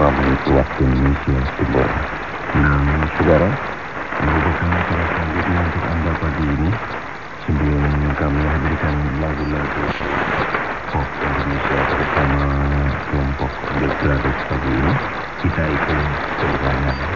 menit waktu Indonesia Timur. Nah, saudara, membutuhkan acara selanjutnya untuk Anda pagi ini. Sebelum kami hadirkan lagu-lagu pop Indonesia bersama kelompok The Brothers pagi ini, kita ikut berbanyak